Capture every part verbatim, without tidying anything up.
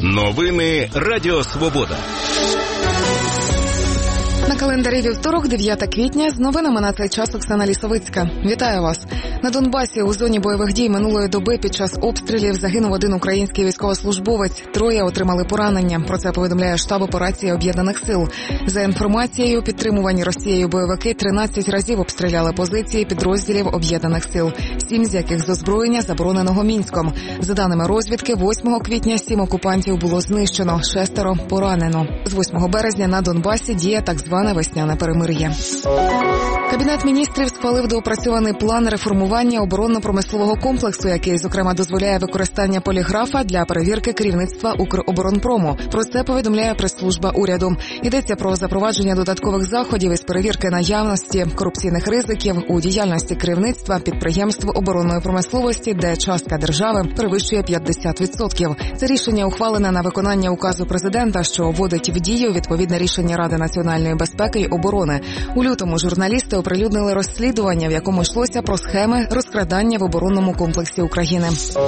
Новини Радіо Свобода. На календарі вівторок, дев'яте квітня, з новинами на цей час Оксана Лісовицька. Вітаю вас. На Донбасі у зоні бойових дій минулої доби під час обстрілів загинув один український військовослужбовець. Троє отримали поранення. Про це повідомляє штаб операції Об'єднаних сил. За інформацією, підтримувані Росією бойовики тринадцять разів обстріляли позиції підрозділів Об'єднаних сил, сім з яких з озброєння забороненого Мінськом. За даними розвідки, восьмого квітня сім окупантів було знищено, шестеро поранено. З восьмого березня на Донбасі діє так зване весняне перемир'я. Кабінет міністрів схвалив доопрацьований план реформування оборонно-промислового комплексу, який, зокрема, дозволяє використання поліграфа для перевірки керівництва Укроборонпрому. Про це повідомляє прес-служба уряду. Йдеться про запровадження додаткових заходів із перевірки наявності корупційних ризиків у діяльності керівництва підприємств оборонної промисловості, де частка держави перевищує п'ятдесят відсотків. Це рішення ухвалене на виконання указу президента, що вводить в дію відповідне рішення Ради національної безпеки і оборони. У лютому журналісти оприлюднили розслідування, в якому йшлося про схеми розкрадання в оборонному комплексі України.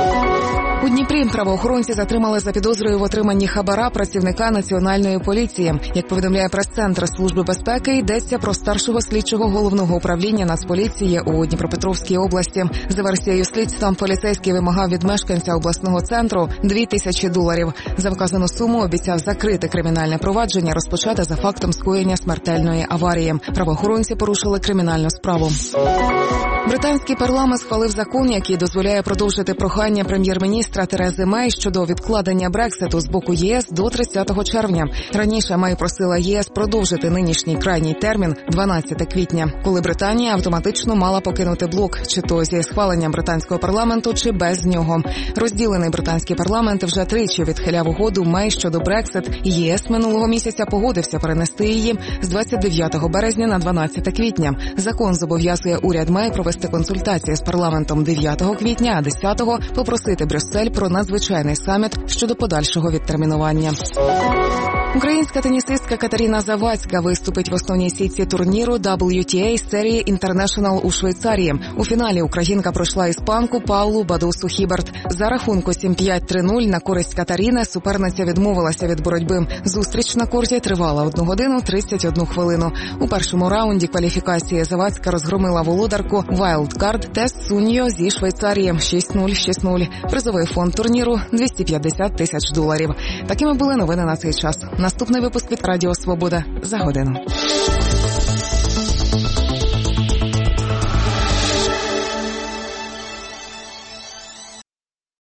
У Дніпрі правоохоронці затримали за підозрою в отриманні хабара працівника Національної поліції. Як повідомляє прес-центр Служби безпеки, йдеться про старшого слідчого головного управління Нацполіції у Дніпропетровській області. За версією слідства, поліцейський вимагав від мешканця обласного центру дві тисячі доларів. За вказану суму обіцяв закрити кримінальне провадження, розпочате за фактом скоєння смертельної аварії. Правоохоронці порушили кримінальну справу. Британський парламент схвалив закон, який дозволяє продовжити прохання прем'єр-міністра Терези Мей щодо відкладення Брекситу з боку ЄС до тридцятого червня. Раніше Мей просила ЄС продовжити нинішній крайній термін – дванадцяте квітня, коли Британія автоматично мала покинути блок, чи то зі схваленням британського парламенту, чи без нього. Розділений британський парламент вже тричі відхиляв угоду Мей щодо Брексит. ЄС минулого місяця погодився перенести її з двадцять дев'ятого березня на дванадцяте квітня. Закон зобов'язує уряд Мей провести консультації з парламентом дев'ятого квітня, а десятого попросити Брюссель про надзвичайний саміт щодо подальшого відтермінування. Українська тенісистка Катерина Завадська виступить в основній сітці турніру дабл ю ті ей серії International у Швейцарії. У фіналі українка пройшла іспанку Паулу Бадусу Хіберт. За рахунку сім п'ять - три нуль на користь Катерини суперниця відмовилася від боротьби. Зустріч на корті тривала одну годину тридцять одну хвилину. У першому раунді кваліфікації Завадська розгромила володарку Wildcard Тес Суньо зі Швейцарії шість нуль - шість нуль. Призовий фонд турніру – двісті п'ятдесят тисяч доларів. Такими були новини на цей час. Наступний випуск від Радіо Свобода за годину.